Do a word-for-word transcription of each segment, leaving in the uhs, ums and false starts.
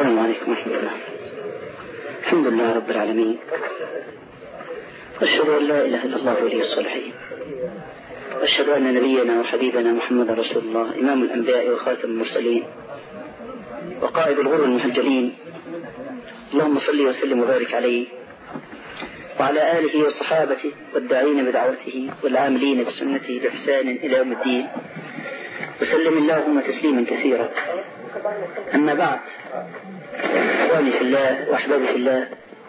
السلام عليكم ورحمة الله. الحمد لله رب العالمين، وأشهد أن لا إله إلا الله ولي الصالحين، وأشهد أن نبينا وحبيبنا محمد رسول الله إمام الأنبياء وخاتم المرسلين وقائد الغر المحجلين. اللهم صل وسلم وبارك عليه وعلى آله وصحابته والداعين بدعوته والعاملين بسنته بإحسان إلى يوم الدين، وسلم اللهم تسليما كثيرا. أما بعد، إخواني في الله وأحبابي في الله،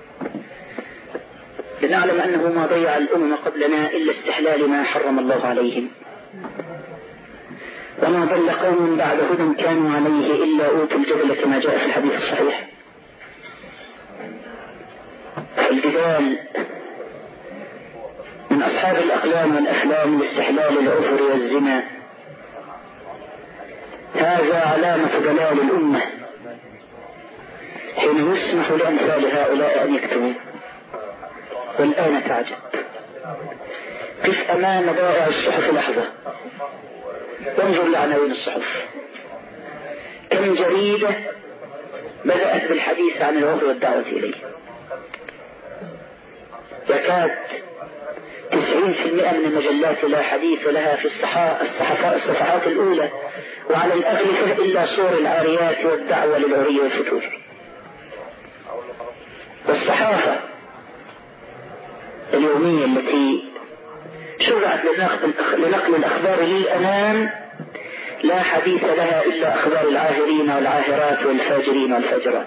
لنعلم أنه ما ضيع الأمم قبلنا إلا استحلال ما حرم الله عليهم، وما ضل قوم بعد هدى كانوا عليه إلا أوتوا الجدل كما جاء في الحديث الصحيح. الجدال من أصحاب الأقلام والأفلام لاستحلال العذر والزنا، هذا علامة ضلال الأمة حين يسمح لأمثال هؤلاء أن يكتبوا. والآن تعجب، قف أمام بائع الصحف لحظة وانظر لعناوين الصحف. كم جريدة بدأت بالحديث عن العذر والدعوة إليه، يكاد تسعين في المئة من المجلات لا حديث لها في الصحفاء الصفحات الأولى وعلى الأغلفة إلا صور العاريات والدعوة للعري والفتور. والصحافة اليومية التي شرعت لنقل الأخبار للأمام لا حديث لها إلا أخبار العاهرين والعاهرات والفاجرين والفاجرات.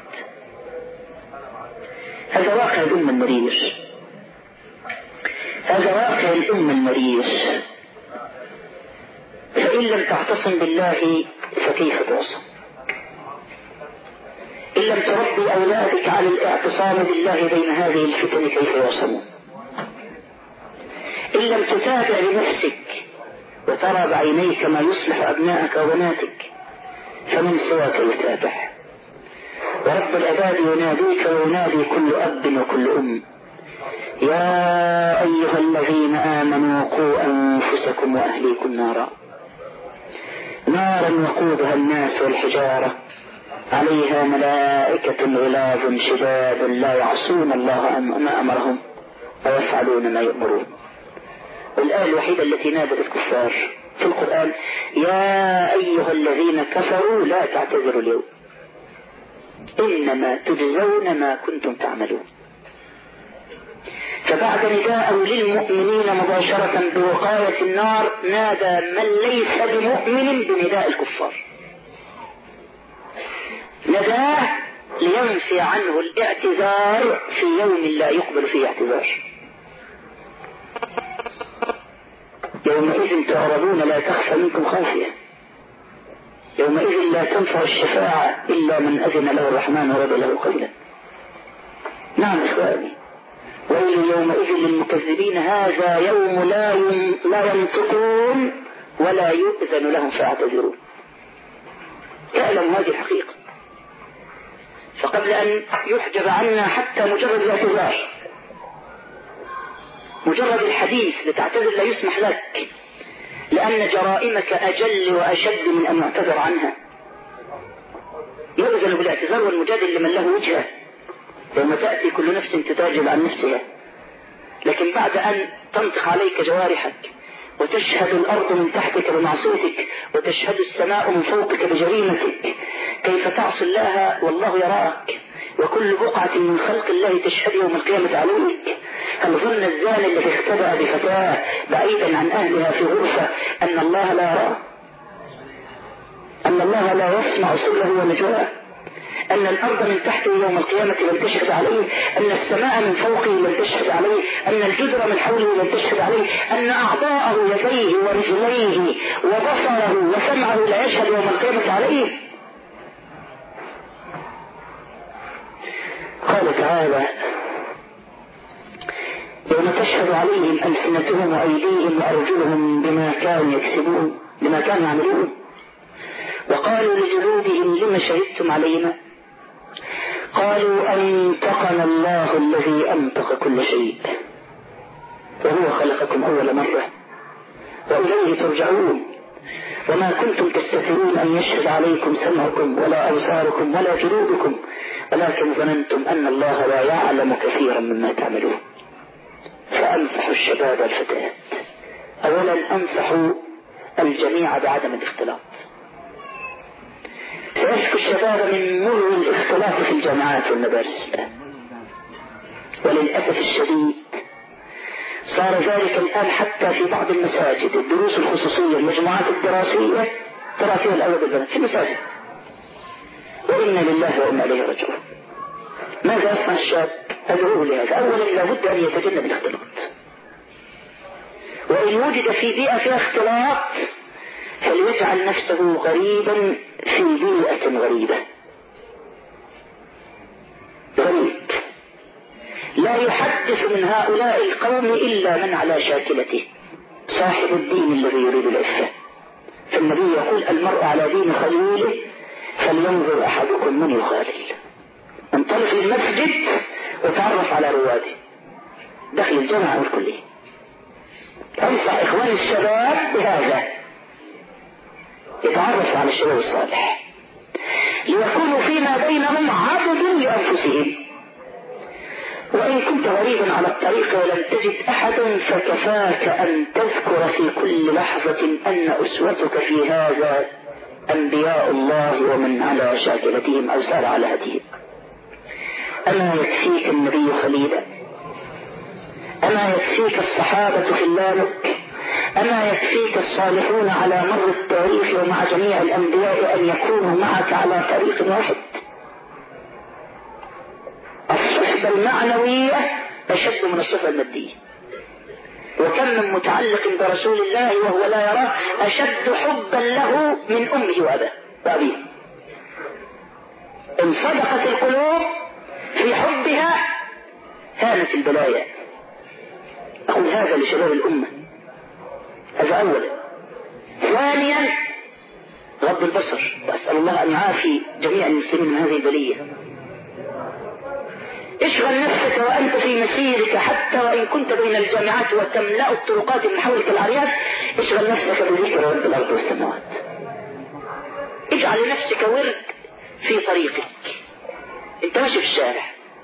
هذا واقع الأمة المرير، هذا واقع الأمة المرير. فإن لم تعتصم بالله فكيف تعصم؟ إن لم تربي أولادك على الاعتصام بالله بين هذه الفتن كيف يعصمون؟ إن لم تتابع لنفسك وترى بعينيك ما يصلح أبنائك وبناتك فمن سواك يتابع؟ ورب العباد يناديك وينادي كل أب وكل أم: يا أيها الذين آمنوا قوا أنفسكم وأهليكم نارا نارا وقودها الناس والحجارة عليها ملائكة غلاظ شداد لا يعصون الله ما أمرهم ويفعلون ما يؤمرون. والآية الوحيدة التي نادت الكفار في القرآن: يا أيها الذين كفروا لا تعتذروا اليوم إنما تجزون ما كنتم تعملون. فبعد نداء للمؤمنين مباشرة بوقاية النار نادى من ليس بمؤمن بنداء الكفار، نداه لينفي عنه الاعتذار في يوم لا يقبل فيه اعتذار. يومئذ تعرضون لا تخفى منكم خافية، يومئذ لا تنفع الشفاعة إلا من أذن له الرحمن ورضي له قولا. نعم إخواني، ويل يومئذ للمكذبين، هذا يوم لا لا ينطقون ولا يؤذن لهم فيعتذرون. تعلم هذه الحقيقة، فقبل أن يحجب عنا حتى مجرد الاعتذار، مجرد الحديث لتعتذر لا يسمح لك، لأن جرائمك أجل وأشد من أن يعتذر عنها. يؤذن بالاعتذار والمجادل لمن له وجهه يوم تأتي كل نفس تتاجل عن نفسها. لكن بعد أن تنطق عليك جوارحك وتشهد الأرض من تحتك بمعصيتك وتشهد السماء من فوقك بجريمتك، كيف تعصي الله والله يراك وكل بقعة من خلق الله تشهد يوم القيامة عليك؟ هل ظن الزاني الذي اختبأ بفتاة بعيدا عن أهلها في غرفة أن الله لا يراه؟ أن الله لا يسمع سره ونجواه؟ أن الأرض من تحته يوم القيامة لن تشهد عليه؟ أن السماء من فوقه لن تشهد عليه؟ أن الجدر من حوله لن تشهد عليه؟ أن أعضاءه يديه ورجليه وبصره وسمعه لا يشهد يوم القيامة عليه؟ قال تعالى: يوم تشهد عليهم ألسنتهم وأيديهم وأرجلهم بما كانوا يكسبون بما كانوا يعملون. وقالوا لجلودهم: لم شهدتم علينا؟ قالوا: أنطقنا الله الذي أنطق كل شيء وهو خلقكم أول مرة وإليه ترجعون. وما كنتم تستترون أن يشهد عليكم سمعكم ولا أبصاركم ولا جلودكم ولكن ظننتم أن الله لا يعلم كثيرا مما تعملون. فأنصح الشباب والفتيات، أولا أنصح الجميع بعدم الاختلاط. سيشكو الشباب من مر الاختلاط في الجامعات والمدارس الآن، وللأسف الشديد صار ذلك الآن حتى في بعض المساجد. الدروس الخصوصية المجموعات الدراسية ترى فيها الأولاد والبنات في المساجد، وإنا لله وإنا إليه راجعون. ماذا يصنع الشاب؟ أدعوه لهذا. أولا لابد أن يتجنب الاختلاط، وإن وجد في بيئة فيها اختلاط فليجعل نفسه غريبا في بيئة غريبة. غريب لا يحدث من هؤلاء القوم إلا من على شاكلته، صاحب الدين الذي يريد العفة. فالنبي يقول المرء على دين خليله فلينظر أحدكم من يخالل. انطلق للمسجد وتعرف على رواده داخل الجامعة والكلية. أنصح إخوان الشباب بهذا، يتعرف على الشباب الصالح ليكونوا فيما بينهم عبد لأنفسهم. وإن كنت غريبا على الطريق ولم تجد أحدا فكفاك أن تذكر في كل لحظة أن أسوتك في هذا أنبياء الله ومن على شاكلتهم أو سار على هديهم. أما يكفيك النبي خليلا؟ أما يكفيك الصحابة خلانك؟ أما يكفيك الصالحون على مر التاريخ ومع جميع الأنبياء أن يكونوا معك على طريق واحد؟ الصحبة المعنوية أشد من الصحبة المادية. وكم من متعلق برسول الله وهو لا يراه أشد حبا له من أمه وأباه وأبيه. إن صدقت القلوب في حبها هانت البلايا. أقول هذا لشباب الأمة، هذا أولا. ثانيا غض البصر، وأسأل الله أن يعافي جميع المسلمين من هذه البلية. اشغل نفسك وأنت في مسيرك، حتى وإن كنت بين الجامعات وتملأ الطرقات من حولك العريات، اشغل نفسك بذكر رب الأرض والسماوات. اجعل لنفسك ورد في طريقك، انت ماشي في الشارع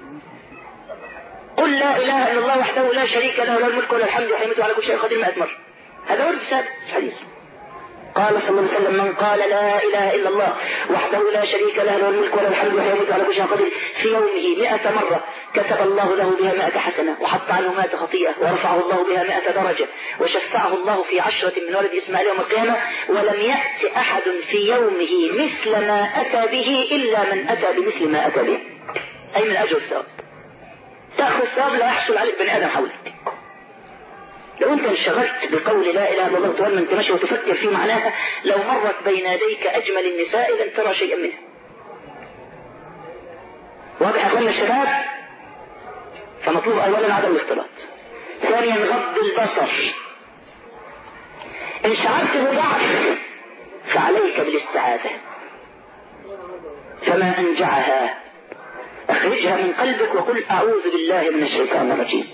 قل لا إله إلا الله وحده لا شريك له له الملك وله الحمد وحيمت على كل شيء قدير مئة مرة. هذا ورد ثابت في الحديث. قال صلى الله عليه وسلم من قال لا إله إلا الله وحده لا شريك له له الملك وله الحمد وحيمت على كل شيء قدير في يومه مئة مرة كتب الله له بها مئة حسنة وحط عنه مئة خطيئة ورفعه الله بها مئة درجة وشفعه الله في عشرة من ولد إسماعيل يوم القيامة. ولم يأت أحد في يومه مثل ما أتى به إلا من أتى بمثل ما أتى به. أي من أجل الثواب، تأخذ ثواب لا يحصل عليك بني آدم حولك. لو أنت انشغلت بقول لا إله إلا الله طول ما أنت ماشي وتفكر في معناها، لو مرت بين يديك أجمل النساء لن ترى شيئا منها. واضح أخوانا الشباب؟ فمطلوب أولا عدم الاختلاط. ثانيا غض البصر. إن شعرت بضعف فعليك بالاستعاذة، فما أنجعها أخرجها من قلبك وقل أعوذ بالله من الشيطان الرجيم.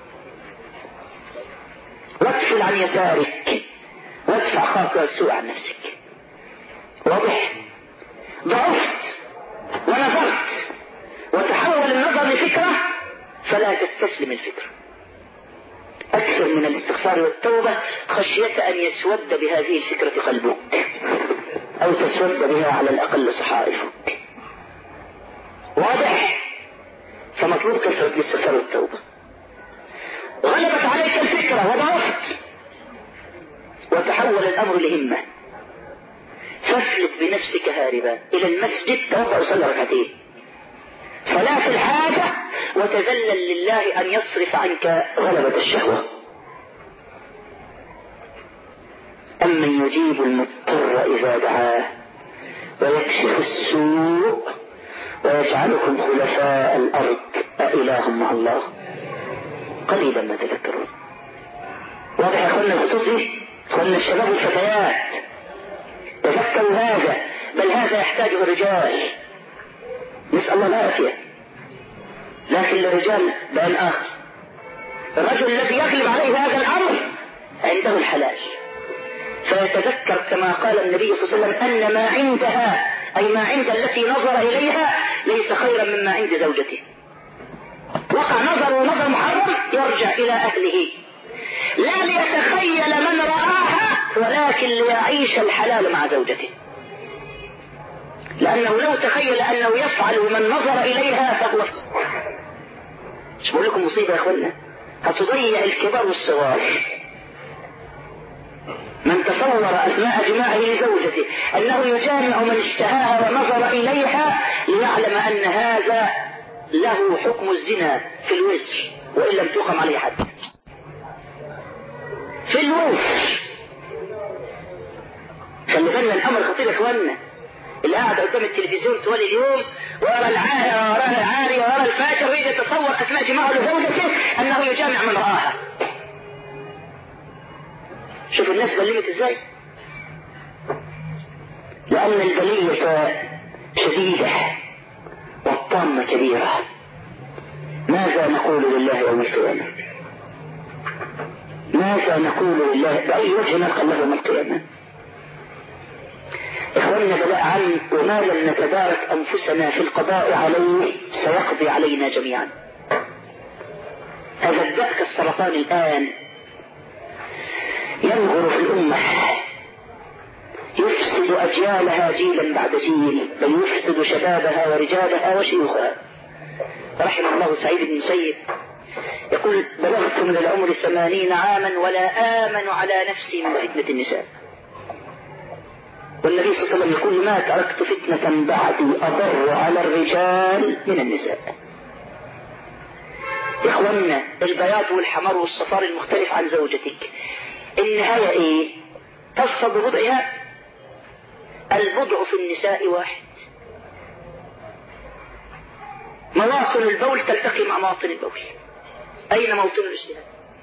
وادفل عن يسارك وادفع خاطر السوء عن نفسك. واضح؟ ضعفت ونظرت وتحول النظر لفكرة فلا تستسلم الفكرة. أكثر من الاستغفار والتوبة خشية أن يسود بهذه الفكرة قلبك أو تسود بها على الأقل صحائفك. واضح؟ فمطلوب كثرة الاستغفار والتوبة. غلبت عليك الفكرة وضعفت وتحول الأمر لهمة، فافلت بنفسك هاربا إلى المسجد توضأ وصلى ركعتين صلاة الحاجة وتذلل لله أن يصرف عنك غلبة الشهوة. أمن يجيب المضطر إذا دعاه ويكشف السوء ويجعلكم خلفاء الأرض أإله مع الله قليلا ما تذكرون. واضح يا أخوانا الخطوط دي؟ أخوانا الشباب والفتيات تذكروا هذا، بل هذا يحتاجه الرجال، نسأل الله العافية. لكن للرجال بأن آخر، الرجل الذي يغلب عليه هذا الأمر عنده الحلال، فيتذكر كما قال النبي صلى الله عليه وسلم أن ما عندها أي ما عند التي نظر إليها ليس خيرا مما عند زوجته. وقع نظر ونظر محرم يرجع إلى أهله لا ليتخيل من رآها ولكن ليعيش الحلال مع زوجته، لأنه لو تخيل أنه يفعل من نظر إليها فهو مش بقول لكم مصيبة يا أخوانا هتضيع الكبار والصغار. من تصور أثناء جماعه لزوجته أنه يجامع من اشتهاها ونظر إليها ليعلم أن هذا له حكم الزنا في الوزر وإن لم تقم عليه حد في الوزر. خلي بالنا الأمر خطير يا إخواننا. اللي قاعد قدام التلفزيون طوال اليوم ورا العارية ورا العارية ورا الفاجر ويجي يتصور أثناء جماعه لزوجته أنه يجامع من رآها. شوفوا الناس بلمت ازاي، لأن البلية شديدة والطامة كبيرة. ماذا نقول لله يوم القيامة؟ ماذا نقول لله بأي وجه نلقى الله يوم القيامة؟ إخواننا بلاء عن وما لم نتبارك أنفسنا في القضاء عليه سيقضي علينا جميعا. هذا الداء كالسرطان الآن ينغر في الأمة يفسد أجيالها جيلا بعد جيل، بل يفسد شبابها ورجالها وشيوخها. رحم الله سعيد بن مسيب يقول بلغت من العمر ثمانين عاما ولا آمن على نفسي من فتنة النساء. والنبي صلى الله عليه وسلم يقول ما تركت فتنة بعدي أضر على الرجال من النساء. إخواننا البياض والحمار والصفار المختلف عن زوجتك النهاية إيه؟ تصفى ببضعها. البضع في النساء واحد، مواطن البول تلتقي مع مواطن البول. أين موطن الاجتهاد؟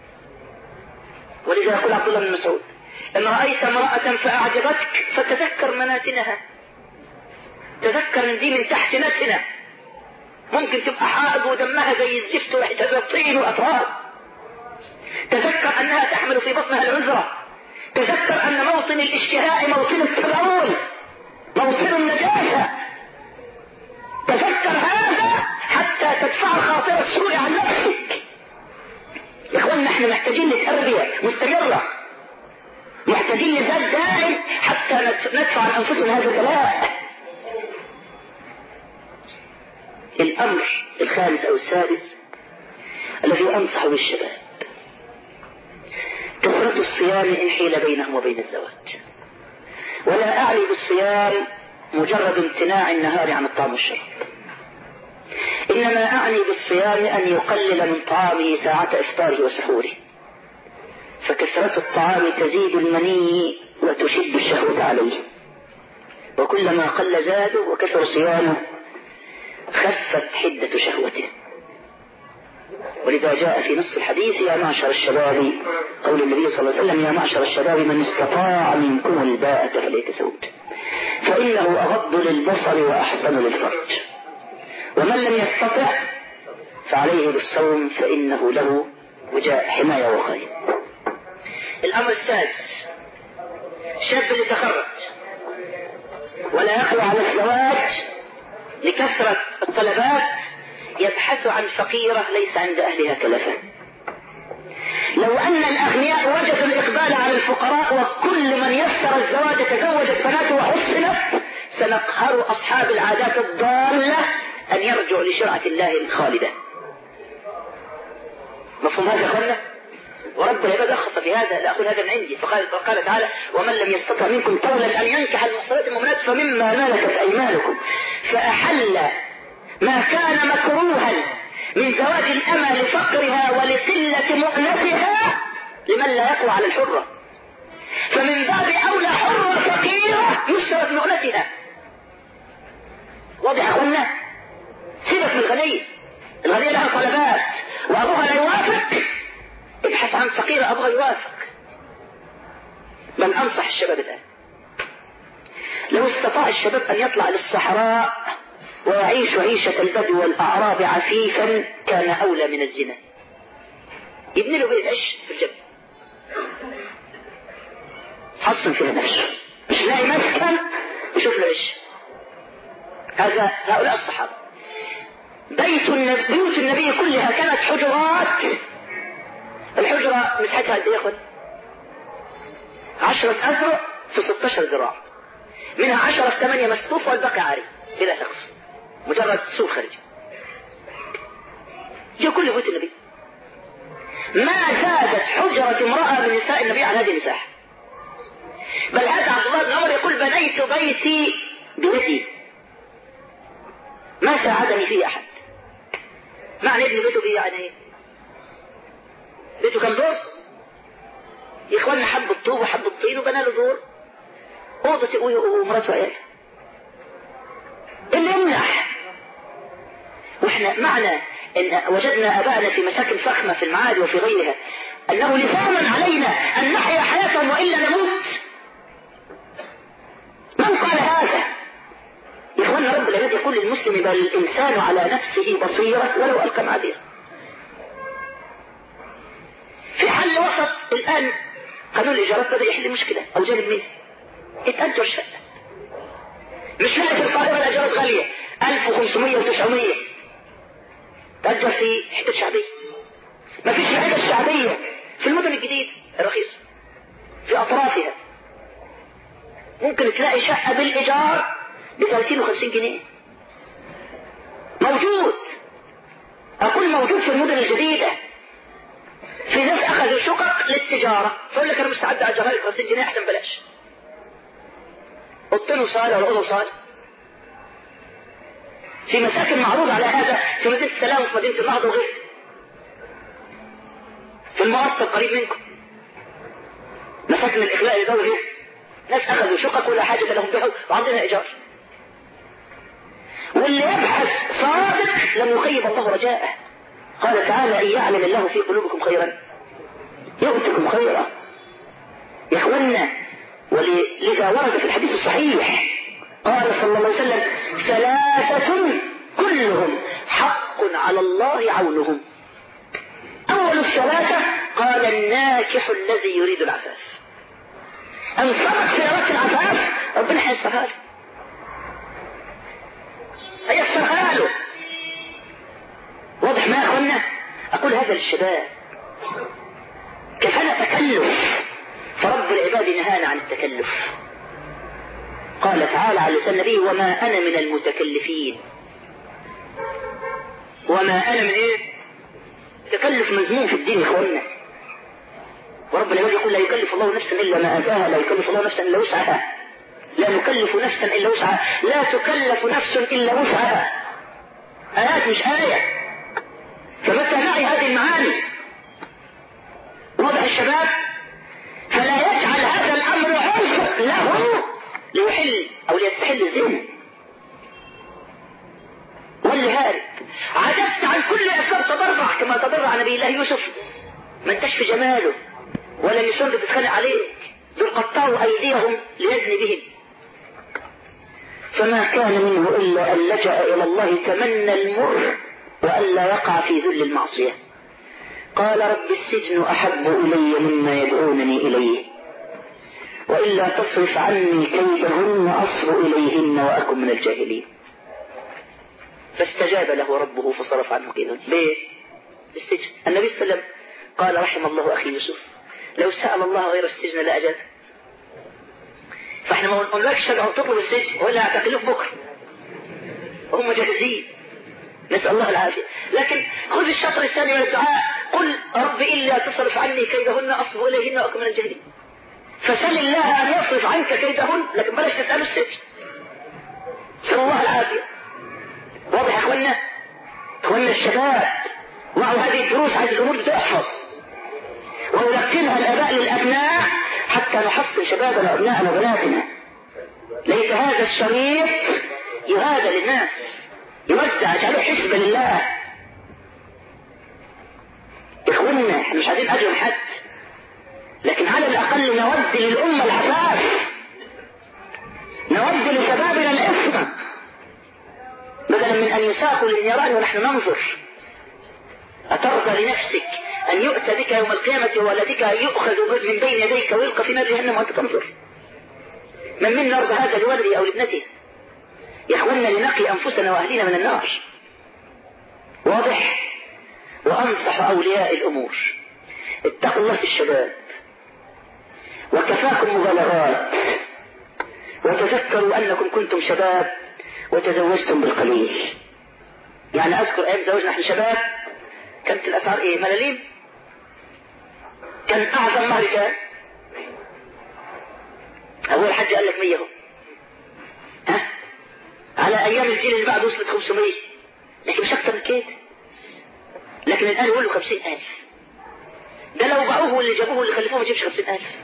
ولذا يقول عبد الله بن مسعود إن رأيت امرأة فأعجبتك فتذكر مناتنها، تذكر ان دي من تحت نتنة، ممكن تبقى حائض ودمها زي الزفت وريحتها طين وأطراب. تذكر أنها تحمل في بطنها العذرة، تذكر أن موطن الاشتهاء موطن التبول موطن النجاسة. تذكر هذا حتى تدفع خاطر السوء عن نفسك. يا إخوان نحن محتاجين لتربية مستمرة، محتاجين لذات دائم حتى ندفع عن أنفسنا هذا البلاء. الأمر الخامس أو السادس الذي أنصح بالشباب كثرة الصيام إن حيل بينهم وبين الزواج. ولا أعني بالصيام مجرد امتناع النهار عن الطعام والشراب، إنما أعني بالصيام أن يقلل من طعامه ساعة إفطاره وسحوره، فكثرة الطعام تزيد المني وتشد الشهوة عليه، وكلما قل زاده وكثر صيامه خفت حدة شهوته. ولذا جاء في نص الحديث يا معشر الشباب، قول النبي صلى الله عليه وسلم يا معشر الشباب من استطاع منكم الباءة فليتزوج فإنه أغض للبصر وأحسن للفرج، ومن لم يستطع فعليه بالصوم فإنه له وجاء حماية وخير. الأمر السادس شاب يتخرج ولا يقوى على الزواج لكثرة الطلبات يبحث عن فقيرة ليس عند أهلها كلفة. لو أن الأغنياء وجدوا الإقبال على الفقراء وكل من يسر الزواج تزوجت بناته وحصنت سنقهر أصحاب العادات الضالة أن يرجعوا لشرعة الله الخالدة. مفهوم هذا قلنا؟ ورب العباد أخص في هذا، لا أقول هذا من عندي. فقال, فقال تعالى ومن لم يستطع منكم طولا أن ينكح المحصنات المؤمنات فمما ملكت أيمانكم، فأحل ما كان مكروها من زواج الأمة لفقرها ولقلة مؤنتها لمن لا يقوى على الحرة، فمن باب أولى حرة فقيرة يشترط مؤنتها. واضح أخونا؟ سيبك من الغنية، الغنية لها طلبات وأبوها لا يوافق، ابحث عن فقيرة أبوها يوافق. بل أنصح الشباب الآن لو استطاع الشباب أن يطلع للصحراء ويعيش عيشة البدو والأعراب عفيفا كان أولى من الزنا. يبني له بيت عش في الجنة. حصن فيها نفسه، مش لاقي مسكن يشوف له ايش. هذا هؤلاء الصحابة. بيت النبي بيوت النبي كلها كانت حجرات. الحجرة مساحتها قد ايه يا اخوان؟ عشرة أذرع في ستاشر ذراع، منها عشرة في ثمانية مسقوف والباقي عاري بلا سقف، مجرد سور خارجي. دي كل بيوت النبي. ما زادت حجرة امرأة من نساء النبي عن هذه المساحة. بل هذا عبد الله بن عمر يقول بنيت بيتي بيدي ما ساعدني فيه أحد. معنى ابن بيته بيه يعني ايه؟ بيته كان دور. يا اخوانا حب الطوب وحب الطين وبنى له دور، اوضه ابوه ومراته وعياله. اللي يمنح. واحنا معنى ان وجدنا ابائنا في مساكن فخمه في المعادي وفي غيرها انه لزاما علينا ان نحيا حياتهم والا نموت. من قال هذا؟ يا اخوانا رب العباد يقول للمسلم بل الانسان على نفسه بصيره ولو القى معاذيره. في حل وسط الان قانون الايجارات بدا يحل مشكله او جانب منه. اتاجر شقه. مش هنا في القاهره الايجارات غاليه ألف وخمسمية وتسعمية. تاجر في حته شعبيه. ما فيش حته شعبيه في المدن الجديده الرخيصه في اطرافها. ممكن تلاقي شقه بالايجار ب ثلاثين وخمسين جنيه. موجود. اقول موجود في المدن الجديده. في ناس اخذوا شقق للتجاره تقول لك انا مستعد اجرها لك خمسين جنيه احسن بلاش. اوضتين صاله ولا اوضه صاله. في مساكن معروض على هذا في مدينه السلام وفي مدينه النهضه وغيرها. في المقطم قريب منكم. مساكن الاخلاء الدولي ناس اخذوا شقق ولا حاجه لهم بها وعندنا ايجار. واللي يبحث صادق لم يخيب الله رجاءه. قال تعالى إن يعلم الله في قلوبكم خيرا يؤتكم خيرا. يا اخوانا ولذا ورد في الحديث الصحيح قال صلى الله عليه وسلم ثلاثة كلهم حق على الله عونهم. أول الثلاثة قال الناكح الذي يريد العفاف. أن صدق في أردت العفاف ربنا هيسرها له. هيسرها له. واضح ما يا أخوانا؟ أقول هذا للشباب كفانا تكلف، فرب العباد نهانا عن التكلف. قال تعالى على لسان النبي وما أنا من المتكلفين. وما أنا من إيه؟ تكلف مذموم في الدين يا إخوانا. ورب العباد يقول لا يكلف الله نفسا إلا ما آتاها، لا يكلف الله نفسا إلا وسعها، لا نكلف نفسا إلا وسعها، لا تكلف نفس إلا وسعها. آيات مش آية. فمتى نعي هذه المعاني وضع الشباب فلا يجعل هذا الأمر عنف له ليحل أو ليستحل الزنا. واللي هارب عجزت عن كل أسباب تضرع كما تضرع نبي الله يوسف. ما انتش في جماله ولا النسوان بتتخانق عليك، دول قطعوا أيديهم ليزني بهم. فما كان منه إلا أن لجأ إلى الله تمنى المر وألا يقع في ذل المعصية. قال رب السجن أحب إلي مما يدعونني إليه وإلا تصرف عني كيدهن أصب إليهن وأكن من الجاهلين. فاستجاب له ربه فصرف عنه كيدهن. ليه؟ السجن. النبي صلى الله عليه وسلم قال رحم الله أخي يوسف لو سأل الله غير السجن لأجاب. فاحنا ما نقولكش تدعو تطلب السجن ولا اعتقلوك بكره وهم جاهزين. نسأل الله العافية. لكن خذ الشطر الثاني من الدعاء قل رب إلا تصرف عني كيدهن أصب إليهن وأكن من الجاهلين. فسل الله أن يصرف عنك كيدهن لكن بلاش تسأله السجن. نسأل الله العافية. واضح يا اخوانا؟ اخوانا الشباب وعوا هذه الدروس عايز الأمور تحفظ ويلقنها الآباء للأبناء حتى نحصن شبابنا وأبناءنا وبناتنا. ليس هذا الشريط يهادى للناس يوزع اجعله حسبة لله. اخوانا احنا مش عايزين اجر حد لكن على الاقل نودي للامة العفاف، نودي لشبابنا الافضل بدلا من ان يساقوا للنيران ونحن ننظر. اترضى لنفسك أن يؤتى بك يوم القيامة وولدك يؤخذ من بين يديك ويلقى في نار جهنم وأنت تنظر. من منا يرضى هذا لولده أو لابنته؟ يا إخواننا لنقي أنفسنا وأهلنا من النار. واضح؟ وأنصح أولياء الأمور اتقوا الله في الشباب، وكفاكم مبالغات، وتذكروا أنكم كنتم شباب وتزوجتم بالقليل. يعني أذكر أيام زوجنا احنا شباب كانت الأسعار إيه؟ ملاليم. كان أعظم مهر كان أول حاجة قال لك مية هو. ها؟ على أيام الجيل اللي بعد وصلت خمسمية، لكن مش أكتر من كده. لكن الآن يقول له خمسين ألف. ده لو باعوه واللي جابوه واللي خلفوه ما يجيبش خمسين ألف.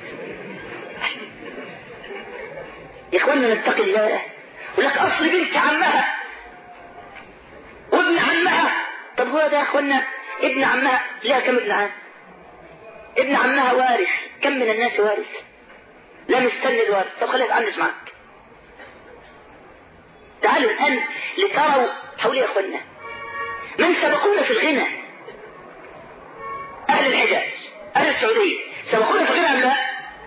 يا إخواننا نتقي الله. ولك أصل بنت عمها وابن عمها. طب هو ده يا إخواننا ابن عمها لها كم ابن عم؟ ابن عمها وارث. كم من الناس وارث لا مستني الوارث. طب خليها تعنس معك. تعالوا الآن لتروا حولي يا إخواننا من سبقونا في الغنى. أهل الحجاز، أهل السعودية سبقونا في الغنى أم لا؟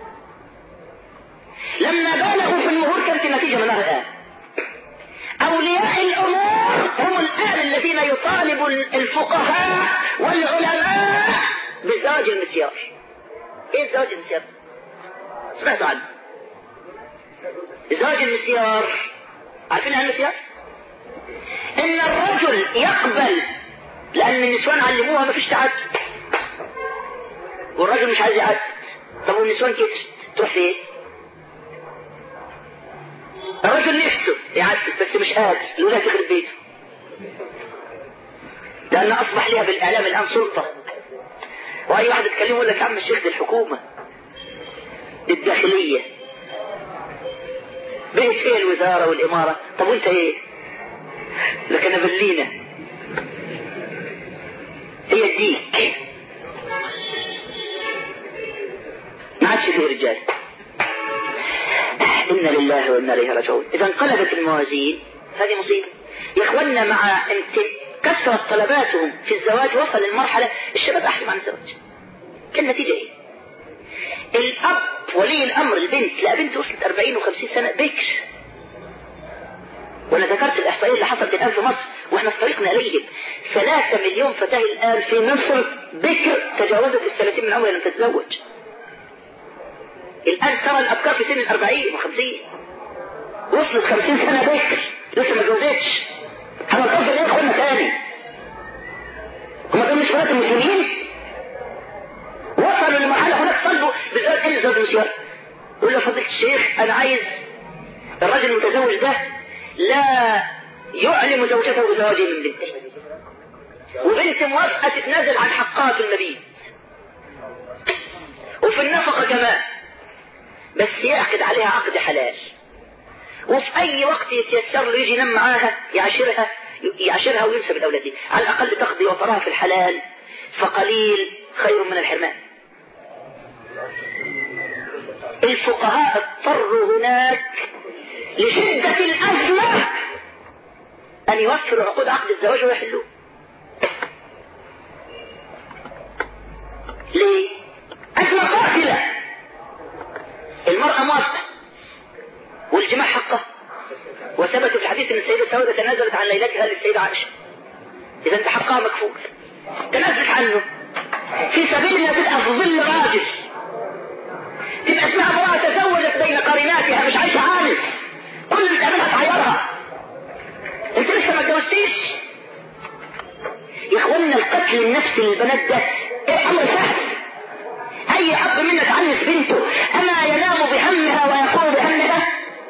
لما بالغوا في المهور كانت النتيجة منها الآن. أولياء الأمور هم الآن الذين يطالب الفقهاء والعلماء بالزواج المسيار. إيه الزواج المسيار؟ سمعتوا عنه؟ الزواج المسيار عارفين عن المسيار؟ إن الرجل يقبل، لأن النسوان علموها ما فيش تعدد، والرجل مش عايز يعدد. طب والنسوان كده تروح فين؟ الرجل نفسه يعدد بس مش قادر، الولاية تخرب بيته، لأن أصبح لها بالإعلام الآن سلطة. وأي واحد يتكلم يقول لك عم الشيخ دي الحكومة دي الداخلية، بقت ايه الوزارة والإمارة. طب وانت ايه؟ لكن بلينا هي الديك، ما عادش فيه رجال. إنا لله وإنا إليه راجعون. إذا انقلبت الموازين هذه مصيبة يا إخواننا. مع كثرة طلباتهم في الزواج وصل للمرحلة الشباب أحلم عن الزواج. كان النتيجة إيه؟ الأب ولي الأمر البنت، لا بنت وصلت أربعين وخمسين سنة بكر. وأنا ذكرت الإحصائية اللي حصلت الآن في مصر وإحنا في طريقنا إليهم. ثلاثة مليون فتاة الآن في مصر بكر تجاوزت الثلاثين من عمرها لم تتزوج. الآن ترى الأبكار في سن الأربعين وخمسين وصلت خمسين سنة بكر لسه ما جوزتش. هذا القصر إيه أخونا تاني؟ هما كانوا مش بنات المسلمين وصلوا لمرحلة هناك صلبوا بالذات إيه الزواج المسيار. يقول له فضيلة الشيخ أنا عايز الرجل المتزوج ده لا يعلم زوجته بزواجه من بنته، وبنت موافقة تتنازل عن حقها في المبيت وفي النفقة كمان، بس يعقد عليها عقد حلال، وفي أي وقت يتيسر له يجي ينام معاها يعاشرها يعاشرها وينسب الأولاد دي، على الأقل تقضي وفرها في الحلال، فقليل خير من الحرمان. الفقهاء اضطروا هناك لشدة الأزمة أن يوفروا عقود عقد الزواج ويحلوه. ليه؟ أزمة قاتلة. المرأة موافقة والجماع حقه، وثبت في الحديث أن السيدة سودة تنازلت عن ليلتها للسيدة عائشة، إذا أنت حقها مكفول، تنازلت عنه في سبيل أنها تبقى في ظل راجل، تبقى اسمها امرأة تزوجت بين قريناتها مش عايشة عانس، كل اللي تعملها تعيرها. انت لسه ما اتجوزتيش يا اخوانا. القتل النفسي للبنات ده ايه امر سهل. اي اب منا تعنس بنته اما ينام بهمها ويقوم بهمها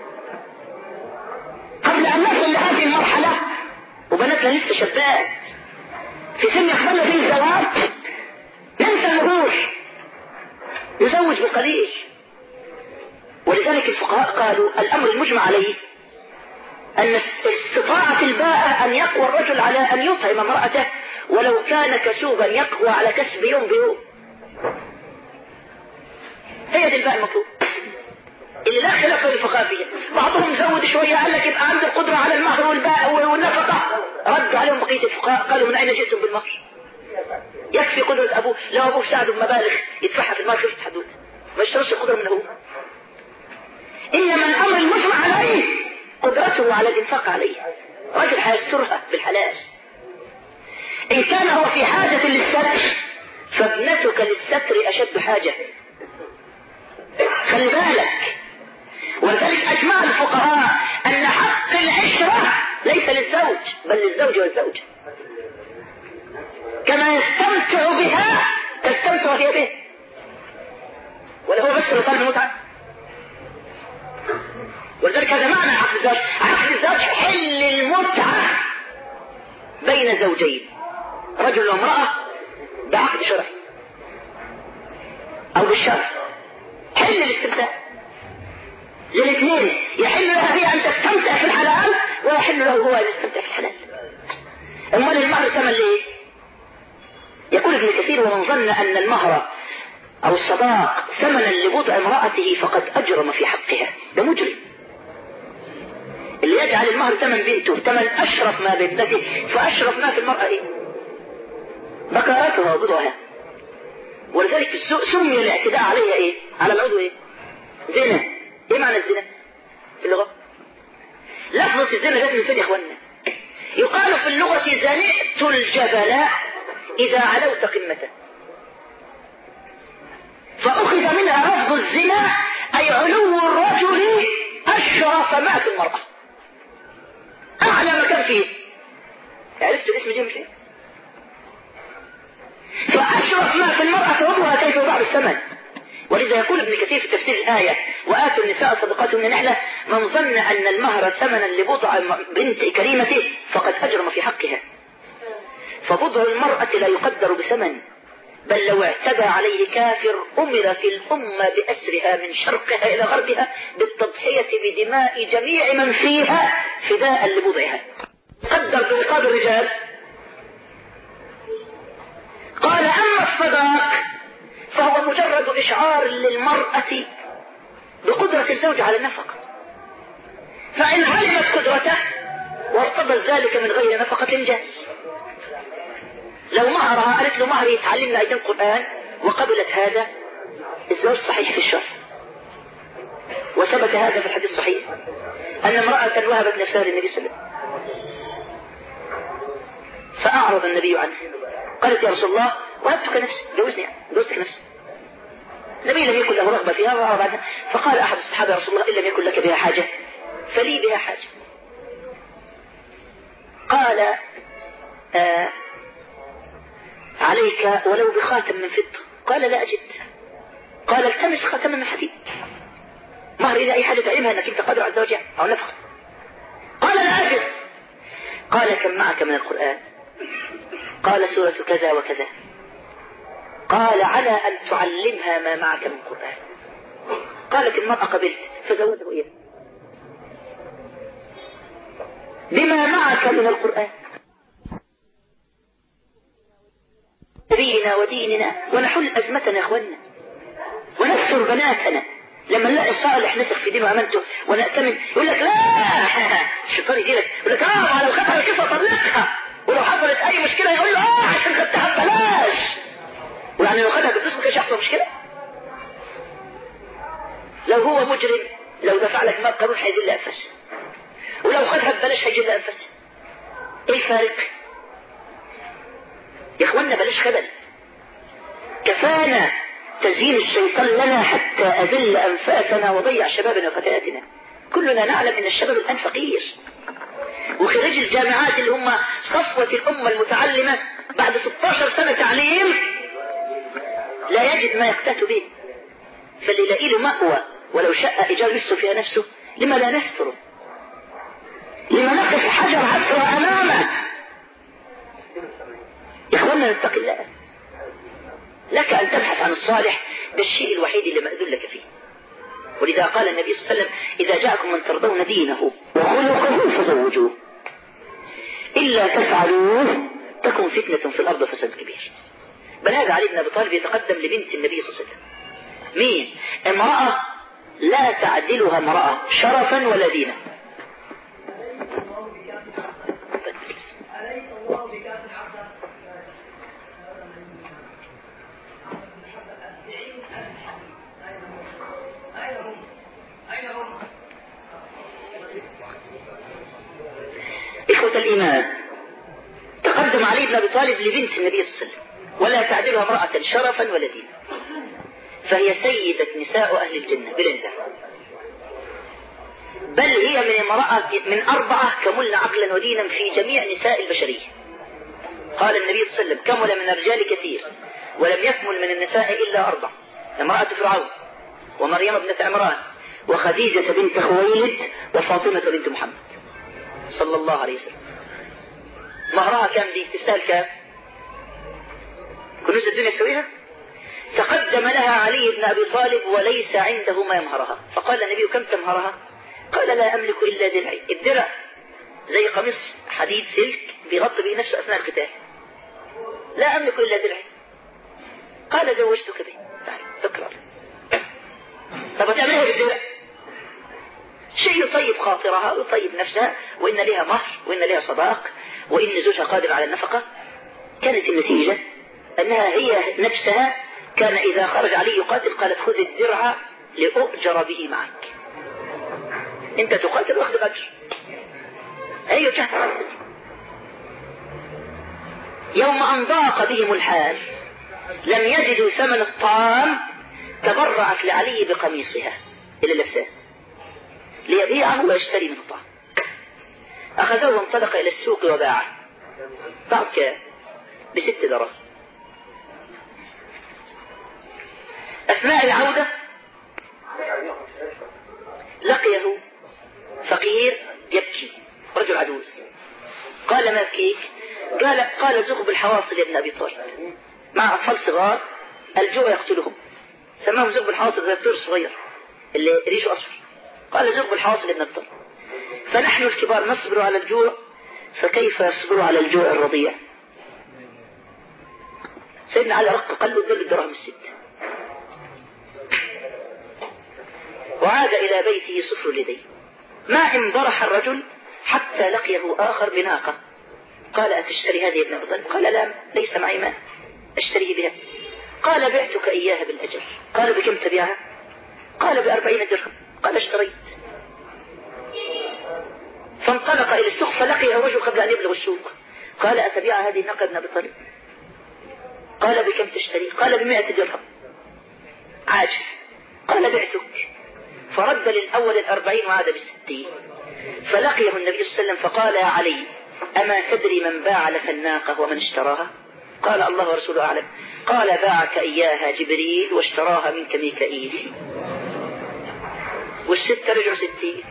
قبل ان نصل لهذه المرحلة. وبناتنا لسه شابات في سن يخبرنا فيه الزواج، ننسى المهور، يزوج بقليل. ولذلك الفقهاء قالوا الأمر المجمع عليه أن استطاعة الباءة أن يقوى الرجل على أن يطعم امرأته ولو كان كسوبا يقوى على كسب يوم بيوم. هي دي الباء المطلوب اللي لا خلاف بين الفقهاء فيها. بعضهم زود شوية قال لك يبقى عنده القدرة على المهر والباء والنفقة، رد عليهم بقية الفقهاء قالوا من أين جئتم بالمهر؟ يكفي قدرة أبوه، لو أبوه ساعده بمبالغ يدفعها في المال خمسة حدود، ما اشترش القدرة منه هو. إنما الأمر المجمع عليه قدرته على الإنفاق عليه. رجل حيسترها بالحلال. إن كان هو في حاجة للستر فابنتك للستر أشد حاجة. خلي بالك. ولذلك أجمع الفقهاء أن حق العشرة ليس للزوج بل للزوج والزوج. كما يستمتع بها تستمتع هي به. ولا هو بس اللي طالب المتعة. ولذلك هذا معنى عقد الزواج. عقد الزواج حل المتعة بين زوجين رجل وامرأة بعقد شرعي أو بالشرع. حل الاستمتاع للاثنين. يحل لها هي أن تستمتع في الحلال ويحل له هو أن يستمتع في الحلال. أمال المهر ثمن ليه؟ يقول ابن كثير: ومن ظن أن المهر أو الصداق ثمنا لوضع امرأته فقد أجرم في حقها. ده مجرم. اللي يجعل المهر ثمن بنته ثمن أشرف ما بابنته، فأشرف ما في المرأة إيه؟ بكارتها وبضعها. ولذلك سمي الاعتداء عليها إيه؟ على العضو إيه؟ زنا. إيه معنى الزنا في اللغة؟ لفظة الزنا جاءت من فين يا إخواننا؟ يقال في اللغة: زنئت الجبل إذا علوت قمته. فأخذ منها لفظ الزنا أي علو الرجل أشرف ما في المرأة، أعلى مكان فيه. عرفت الاسم جاي من فين؟ فأشرف ما في المرأة وضعها كيف يضع بالثمن. ولذا يقول ابن كثير في تفسير الآية: وآتوا النساء صدقاتهن نحلة، من ظن أن المهر ثمنا لبضع بنت كريمته فقد أجرم في حقها. فبضع المرأة لا يقدر بثمن، بل لو اعتدى عليه كافر أمرت الأمة بأسرها من شرقها إلى غربها بالتضحية بدماء جميع من فيها فداء لبضعها. قدر برقاب الرجال. قال: أما الصداق فهو مجرد إشعار للمرأة بقدرة الزوج على النفقة، فإن علمت قدرته وارتضت ذلك من غير نفقة جاز. لو مهرها قالت له مهري يتعلمنا آيتين قرآن وقبلت هذا، الزواج صحيح في الشرع. وثبت هذا في الحديث الصحيح أن امرأة وهبت نفسها للنبي صلى الله عليه وسلم فأعرض النبي عنه. قالت: يا رسول الله وهبتك نفسي، جوزني جوزتك نفسي. النبي لم يكن له رغبة فيها وأعرض عنها. فقال أحد الصحابة: يا رسول الله إن لم يكن لك بها حاجة فلي بها حاجة. قال: آه عليك ولو بخاتم من فضة. قال: لا أجد. قال: التمس خاتما من حديد. مهر إلى أي حاجة تعلمها أنك أنت قادر على الزواج أو نفقة. قال: لا أجد. قال: كم معك من القرآن؟ قال: سورة كذا وكذا. قال: على أن تعلمها ما معك من القرآن. قالت المرأة: قبلت. فزوجه إياه بما معك من القرآن نبينا وديننا، ونحل أزمتنا يا أخوانا ونكسر بناتنا. لما نلاقي صالح نثق في دينه وأمانته ونأتمن يقول لك: لا، الشيطان يجي لك يقول لك: اه لو خدها كيف أطلقها، ولو حصلت أي مشكلة يقول له: اه عشان خدتها ببلاش. ويعني لو خدها بالفلوس ما كانش يحصل مشكلة. لو هو مجرم لو دفع لك مال قانون هيذل أنفسه، ولو خدها ببلاش هيجل أنفسه. إيه الفارق يا إخوانا؟ بلاش خبل. كفانا تزيين الشيطان لنا حتى أذل أنفاسنا وضيع شبابنا وفتياتنا. كلنا نعلم أن الشباب الآن فقير، وخريج الجامعات اللي هم صفوة الأمة المتعلمة بعد ستة عشر سنة تعليم لا يجد ما يقتات به. فاللي يلاقي له مأوى ولو شاء إيجار يستر فيها نفسه، لما لا نستره؟ لما نقف حجر عسر أمامه؟ يا إخوانا نتقي الله. لك أن تبحث عن الصالح، ده الشيء الوحيد اللي مأذون لك فيه. ولذا قال النبي صلى الله عليه وسلم: إذا جاءكم من ترضون دينه وخلقه فزوجوه، إلا تفعلوه تكن فتنة في الأرض وفساد كبير. بل هذا علي بن أبي طالب يتقدم لبنت النبي صلى الله عليه وسلم. مين؟ امرأة لا تعدلها امرأة شرفا ولا دينا. مسلما. تقدم علي بن أبي طالب لبنت النبي صلى الله عليه وسلم ولا تعدلها امرأة شرفا ولا دينا، فهي سيدة نساء أهل الجنة بلا نزاع، بل هي من امرأة من أربعة كملن عقلا ودينا في جميع نساء البشرية. قال النبي صلى الله عليه وسلم كمل من الرجال كثير ولم يكمل من النساء إلا أربع: امرأة فرعون، ومريم ابنة عمران، وخديجة بنت خويلد، وفاطمة بنت محمد صلى الله عليه وسلم. مهرها كم دي؟ تستاهل كم؟ كنوز الدنيا تسويها؟ تقدم لها علي بن أبي طالب وليس عنده ما يمهرها، فقال النبي كم تمهرها؟ قال لا أملك إلا درعي. الدرع زي قميص حديد سلك بيغطي به نفسه أثناء القتال. لا أملك إلا درعي. قال زوجتك به، تعال اقرأ. طب تعملها بالدرع؟ شيء يطيب خاطرها ويطيب نفسها، وإن لها مهر وإن لها صداق وإن زوجها قادر على النفقة. كانت النتيجة أنها هي نفسها كان إذا خرج علي يقاتل قالت خذ الدرع لأؤجر به معك. أنت تقاتل واخذ أجر. أي جهة. يوم أن ضاق بهم الحال لم يجدوا ثمن الطعام تبرعت لعلي بقميصها إلى لبسه ليبيعه ويشتري من الطعام. أخذوه وانطلق إلى السوق وباعه. باع كام؟ بست دراهم. أثناء العودة لقيه فقير يبكي، رجل عجوز. قال ما يبكيك؟ قال قال زغ بالحواصل يا ابن أبي طالب، مع أطفال صغار الجوع يقتلهم، سماهم زغ بالحواصل زي الطير الصغير اللي ريشه أصفر. قال زغ بالحواصل يا ابن أبي طالب، فنحن الكبار نصبر على الجوع فكيف يصبر على الجوع الرضيع؟ سيدنا علي رق قال له دل الدراهم الست. وعاد إلى بيته صفر اليدين. ما انبرح الرجل حتى لقيه آخر بناقة. قال أتشتري هذه يا ابن أبي طالب؟ قال لا ليس معي ماء أشتريه بها. قال بعتك إياها بالأجر. قال بكم تبيعها؟ قال بأربعين درهم. قال اشتريت. فانطلق إلى السوق فلقي الرجل قبل أن يبلغ السوق. قال أتبيع هذه الناقة يا ابن أبي طالب؟ قال بكم تشتري؟ قال بمئة درهم. عاجل. قال بعتك. فرد للأول الأربعين وعاد بالستين. فلقيه النبي صلى الله عليه وسلم فقال يا علي أما تدري من باع لك الناقة ومن اشتراها؟ قال الله ورسوله أعلم. قال باعك إياها جبريل واشتراها منك ميكائيل. والست رجعوا ستين.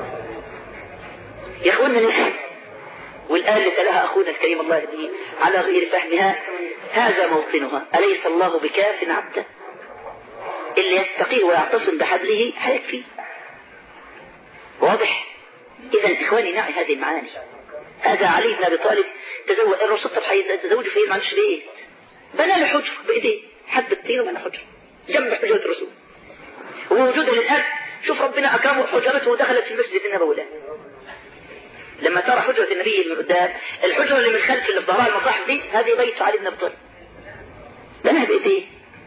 يا أخوانا نحن والآن لها أخونا الكريم الله يهديه على غير فهمها هذا موطنها. أليس الله بكاف عبده؟ اللي يتقيه ويعتصم بحبله هيكفي. واضح؟ إذا إخواني نعي هذه المعاني. هذا علي بن أبي طالب تزوج الرسول طب تزوجه فيه ما عندش بيت، بنى له حجر بإيديه، حب الطين وبنى حجر جنب حجرة الرسول ووجوده للأب. شوف ربنا أكرمه حجرته ودخلت في المسجد النبوي. لما ترى حجرة النبي من قدام، الحجرة اللي من خلف اللي في ظهرها المصاحف دي هذه بيت علي بن أبي طالب، بنى بإيديه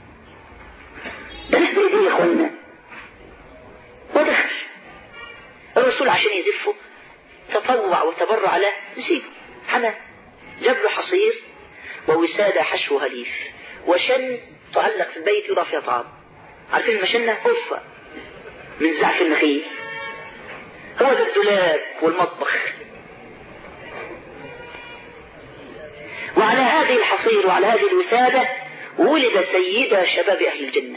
بنى بإيديه يا إخوانا. ودخل الرسول عشان يزفه تطوع وتبرع له نسيبه حماه، جاب له حصير ووسادة حشو هليف وشن تعلق في البيت يضع فيها طعام. عارفين المشنة؟ أفة من زعف النخيل. هو ذا الدولاب والمطبخ. وعلى هذه الحصير وعلى هذه الوسادة ولد سيدة شباب أهل الجنة.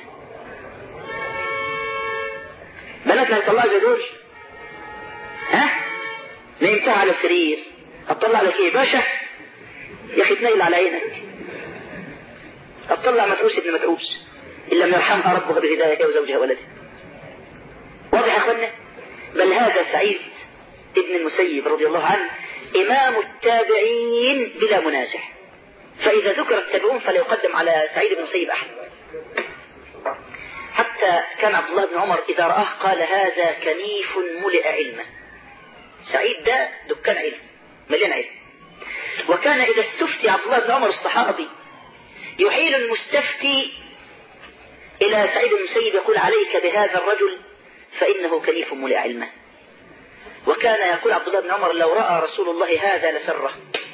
بناتنا يطلعوا زي دول؟ ها؟ نمتها على السرير اطلع لك ايه باشا يا اخي تنيل على عينك. اطلع متعوس ابن متعوس ان لم يرحمها ربها بهدايتها وزوجها ولدها. واضح يا اخوانا؟ بل هذا سعيد ابن المسيب رضي الله عنه امام التابعين بلا منازع، فاذا ذكر التابعون فلا يقدم على سعيد بن المسيب احد. حتى كان عبد الله بن عمر اذا رآه قال هذا كنيف ملئ علمه. سعيد ده دكان علم مليان علم. وكان إذا استفتي عبد الله بن عمر الصحابي يحيل المستفتي إلى سعيد بن المسيب يقول عليك بهذا الرجل فإنه كنيف ملئ علمه. وكان يقول عبد الله بن عمر لو رأى رسول الله هذا لسره.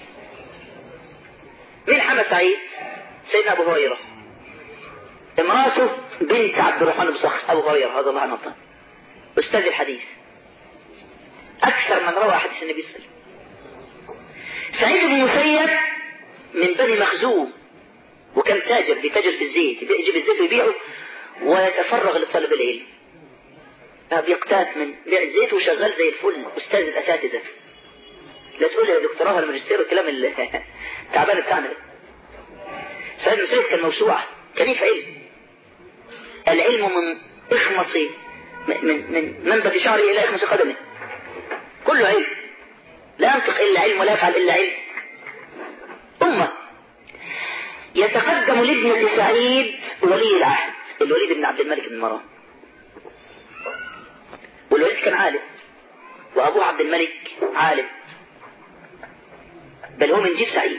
من حمى سعيد؟ سيدنا أبو هريرة، امرأته بنت عبد الرحمن بن صخر أبو هريرة رضي الله عنه وارضاه، أستاذ الحديث، أكثر من روى حديث النبي صلى الله عليه وسلم. سعيد بن مسيب من بني مخزوم، وكان تاجر بتاجر في الزيت، يجيب الزيت ويبيعه ويتفرغ لطلب العلم، بيقتات من بيع الزيت وشغال زي الفل، أستاذ الأساتذة. لا تقول يا دكتوراه ولا ماجستير والكلام التعبان بتاعنا ده. سعيد بن مسيب كان موسوعة، كان في علم، العلم من اخمص من من منبت شعره إلى اخمص قدمه، كله علم، لا ينطق إلا علم ولا يفعل إلا علم. أمة يتقدم لابنة سعيد ولي العهد الوليد بن عبد الملك بن مروان، والوليد كان عالم وأبوه عبد الملك عالم، بل هو من جيل سعيد.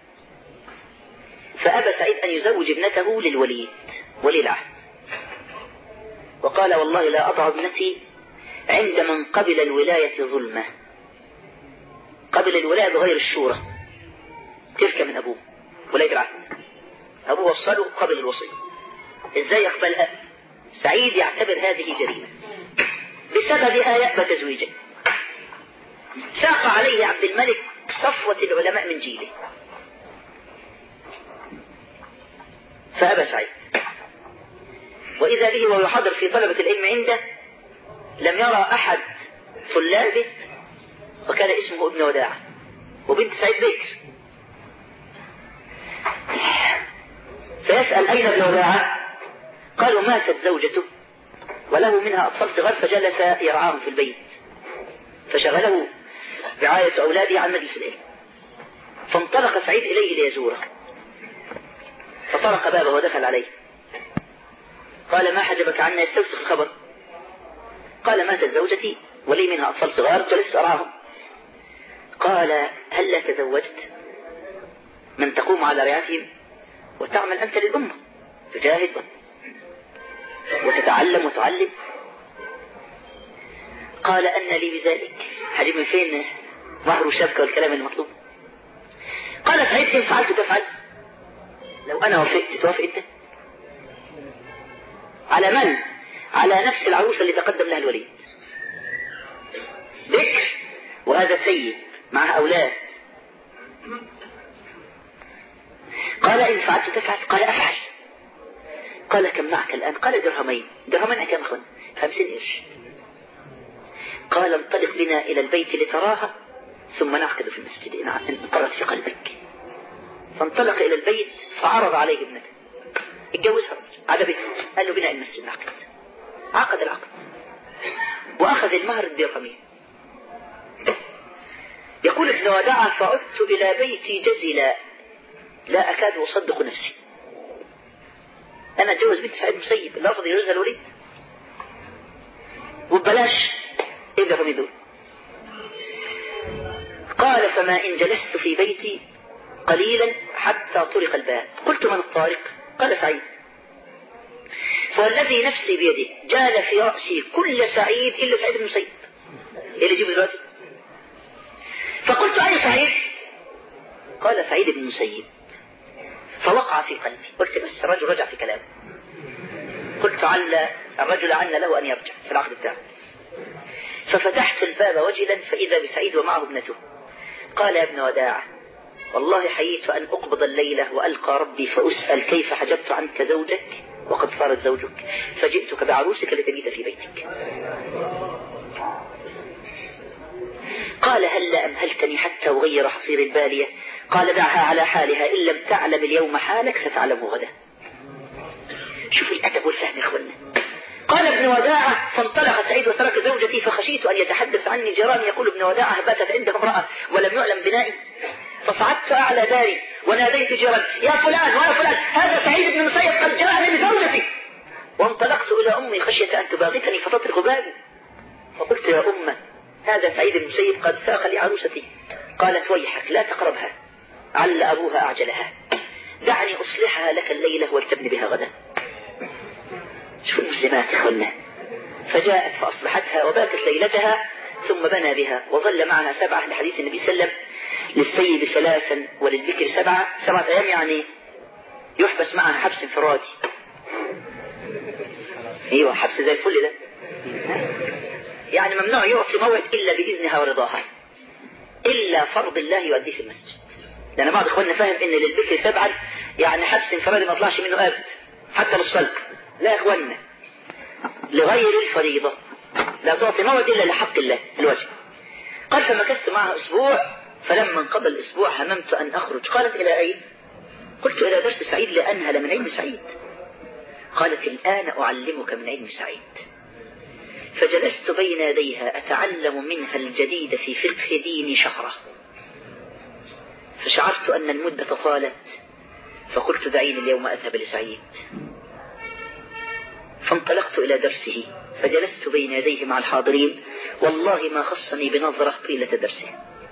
فأبى سعيد أن يزوج ابنته للوليد ولي العهد، وقال والله لا أضع ابنتي عند من قبل الولاية ظلمة. قبل الولاية بغير الشورى، تلك من أبوه ولاية العهد، أبوه وصله قبل الوصي، إزاي يقبلها؟ سعيد يعتبر هذه جريمة، بسببها يأبى تزويجه. ساق عليه عبد الملك صفوة العلماء من جيله، فأبى سعيد، وإذا به وهو يحضر في طلبة العلم عنده لم يرى أحد طلابه، وكان اسمه ابن وداعة، وبنت سعيد بكر. فيسأل أين ابن وداعة؟ قالوا ماتت زوجته وله منها أطفال صغار، فجلس يرعاهم في البيت، فشغله رعاية أولاده عن مجلس العلم. فانطلق سعيد إليه ليزوره، فطرق بابه ودخل عليه، قال ما حجبك عنا؟ يستوثق الخبر. قال ماتت زوجتي ولي منها أطفال صغار جلست أراهم. قال هل لا تزوجت من تقوم على رعايتهم وتعمل أنت للأمة، تجاهد وتتعلم وتعلم؟ قال أن لي بذلك، حجب من فين مهر وشبكة والكلام المطلوب؟ قال سعيد إن فعلت تفعل، لو أنا وافقت توافق أنت؟ على من؟ على نفس العروسة اللي تقدم لها الوليد، ذكر، وهذا سيد معها أولاد. قال إن فعلت تفعل؟ قال أفعل. قال كم معك الآن؟ قال درهمين. درهمين كم أخوان؟ خمسين قرش. قال انطلق بنا إلى البيت لتراها ثم نعقد في المسجد إن قرت في قلبك. فانطلق إلى البيت فعرض عليه ابنته، اتجوزها، عجبته، قال له بنا المسجد نعقد. عقد العقد وأخذ المهر الدرهمين. يقول ابن وداعة فعدت إلى بيتي جزلا لا أكاد أصدق نفسي، أنا أتجوز بنت سعيد مسيب اللي رفض يجوزها الوليد وببلاش، إيه درهمين دول؟ قال فما إن جلست في بيتي قليلا حتى طرق الباب، قلت من الطارق؟ قال سعيد. فوالذي نفسي بيده جال في رأسي كل سعيد إلا سعيد بن مسيب، إيه اللي يجيب دلوقتي؟ فقلت أين سعيد؟ قال سعيد بن مسيب. فوقع في قلبي، قلت بس الرجل رجع في كلامه، قلت عل الرجل عنا له أن يرجع في العقد بتاعه. ففتحت الباب وجلا فإذا بسعيد ومعه ابنته. قال يا ابن وداعة والله حييت أن أقبض الليلة وألقى ربي فأسأل كيف حجبت عنك زوجك وقد صارت زوجك، فجئتك بعروسك لتبيت في بيتك. قال هل أمهلتني حتى أغير حصير البالية؟ قال دعها على حالها، إن لم تعلم اليوم حالك ستعلم غدا. شوف الأدب والفهم يا إخوانا. قال ابن وداعة فانطلق سعيد وترك زوجتي فخشيت أن يتحدث عني جيراني، يقول ابن وداعة باتت عندك امرأة ولم يعلم بنائي، فصعدت أعلى داري وناديت جيران يا فلان ويا فلان هذا سعيد بن مسيب قد جاءني بزوجتي، وانطلقت إلى أمي خشية أن تباغتني فتطرق بابي، فقلت يا أمة هذا سعيد بن مسيب قد ساق لي عروستي. قالت ويحك لا تقربها عل أبوها أعجلها، دعني أصلحها لك الليلة ولتبني بها غدا. شوف المسلمات يا أخوانا. فجاءت فأصلحتها وباتت ليلتها ثم بنى بها وظل معها سبعة لحديث النبي صلى الله عليه وسلم للثيب ثلاثا وللبكر سبعة. سبعة أيام يعني يحبس معها حبس انفرادي. ايوه حبس زي الفل ده، يعني ممنوع يعطي موعد إلا بإذنها ورضاها، إلا فرض الله يؤديه في المسجد. لأن بعض إخواننا فاهم إن للبكر سبعا يعني حبس انفرادي ما طلعش منه أبد حتى للصلب. لا يا إخواننا، لغير الفريضة لا تعطي موعد إلا لحق الله الوجه. قال فمكثت معها أسبوع، فلما انقضى الأسبوع هممت أن أخرج. قالت إلى أين؟ قلت إلى درس سعيد لأنهل من علم سعيد. قالت الآن أعلمك من علم سعيد. فجلست بين يديها أتعلم منها الجديد في فقه ديني شهرة، فشعرت أن المدة طالت، فقلت دعيني اليوم أذهب لسعيد. فانطلقت إلى درسه فجلست بين يديه مع الحاضرين، والله ما خصني بنظرة طيلة درسه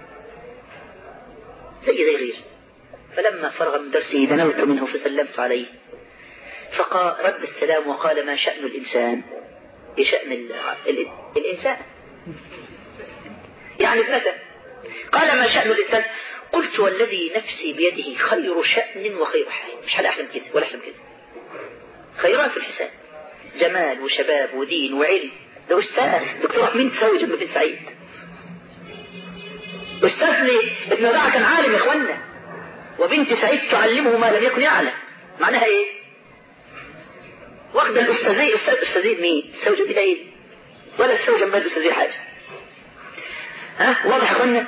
زي زي غير. فلما فرغ من درسه دنوت منه فسلمت عليه، فقال رد السلام وقال ما شأن الإنسان؟ بشأن ال... ال... الإنسان يعني ابنته. قال ما شأن الإنسان؟ قلت والذي نفسي بيده خير شأن وخير حال. مش حال أحلم كده ولا أحسن كده، خيرات في الحساب، جمال وشباب ودين وعلم. ده أستاذ دكتور مين تسوي جنب بن سعيد؟ أستاذ لي ابن رضاعة كان عالم يا إخوانا، وبنت سعيد تعلمه ما لم يكن يعلم. معناها إيه؟ واخد الأستاذين. أستاذ أستاذين مين؟ تسوي جنب العيد ولا تسوي جنب الأستاذين حاجة؟ ها واضح يا إخوانا؟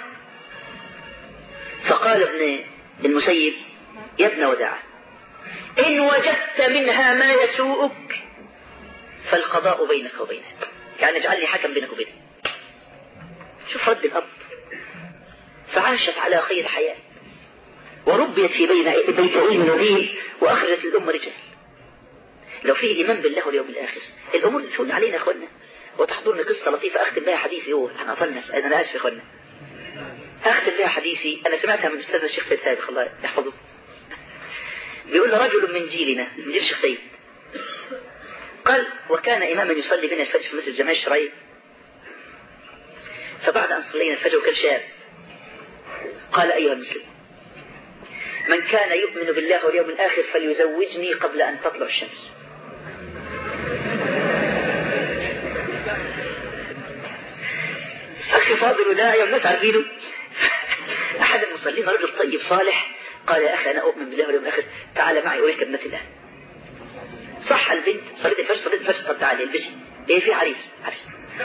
فقال ابن المسيب يا ابن وداعة إن وجدت منها ما يسوءك فالقضاء بينك وبينك، يعني اجعلني حكم بينك وبينك. شوف رد الأب. فعاشت على خير حياة وربيت في بين بيت علم ودين، وأخرجت الأمة رجال. لو فيه إيمان بالله واليوم الآخر الأمور تسهل علينا يا أخوانا. وتحضرني قصة لطيفة أختم بها حديثي. هو أنا أطلنا أنا آسف يا أخوانا، أختم بها حديثي. أنا سمعتها من الأستاذ الشيخ سيد سابق الله يحفظه. بيقول رجل من جيلنا من جيل الشيخ سيد، قال وكان إماما يصلي بنا الفجر في مسجد الجمعية الشرعية. فبعد أن صلينا الفجر وكان شاب قال أيها المسلم من كان يؤمن بالله واليوم الآخر فليزوجني قبل أن تطلع الشمس. أخي فاضل لا يوم الناس عارفينه. أحد المصلين رجل طيب صالح قال يا أخي أنا أؤمن بالله واليوم الآخر، تعال معي أريك ابنتي الآن. صح البنت صليت الفجر صليت الفجر طب تعالي البسي إيه في عريس عريس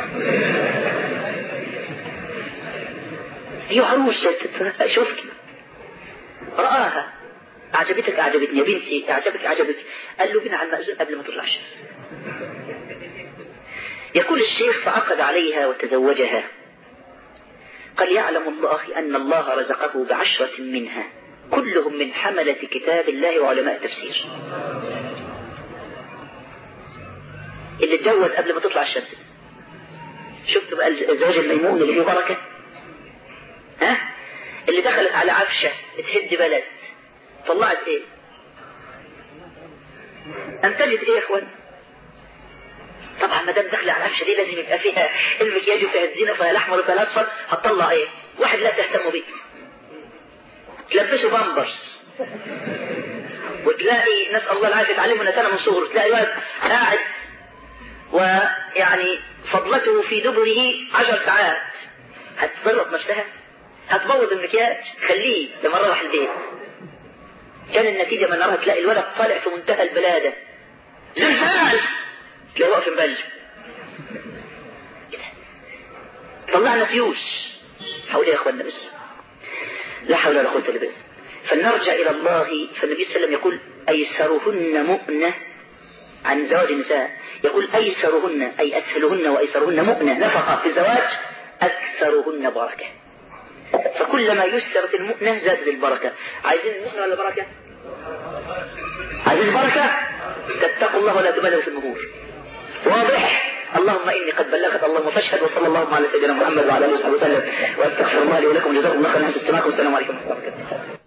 أيوة عروس شوف كده. رآها أعجبتك أعجبتني يا بنتي أعجبك أعجبك. قال له بنا على المأذون قبل ما تطلع الشمس. يقول الشيخ فعقد عليها وتزوجها. قال يعلم الله أن الله رزقه بعشرة منها كلهم من حملة كتاب الله وعلماء التفسير. اللي اتجوز قبل ما تطلع الشمس. شفت بقى الزواج الميمون اللي فيه بركة؟ ها؟ اللي دخلت على عفشة تهد بلد طلعت ايه؟ انتجت ايه يا اخوان؟ طبعا ما دام داخله على العفشة دي لازم يبقى فيها المكياج وفيها الزينة وفيها الاحمر وفيها الاصفر. هتطلع ايه؟ واحد لا تهتم بيه، تلبسه بامبرز وتلاقي نسأل الله العافية تعلمنا كان من صغره، تلاقي الولد قاعد ويعني فضلته في دبره عشر ساعات. هتضرب نفسها؟ هتبوظ المكياج؟ خليه لما نروح البيت. كان النتيجة من نراها تلاقي الولد طالع في منتهى البلادة، زلزال تلاقي واقف مبلج طلعنا فيوس. حول يا اخوانا بس لا حول ولا قوة الا بالله. فلنرجع الى الله. فالنبي صلى الله عليه وسلم يقول ايسرهن مؤنة عن زواج النساء، يقول ايسرهن اي اسهلهن وايسرهن مؤنة نفقة في الزواج اكثرهن بركة. فكلما يسرت المؤنة زادت البركة. عايزين المؤنة ولا بركة؟ عايزين بركة؟ تتقوا الله ولا تبالغوا في المهور. واضح؟ اللهم إني قد بلغت اللهم فاشهد. وصلى الله على سيدنا محمد وعلى آله وصحبه وسلم، واستغفر الله لي ولكم. جزاكم الله خيرا. استماعكم. السلام عليكم ورحمة الله وبركاته.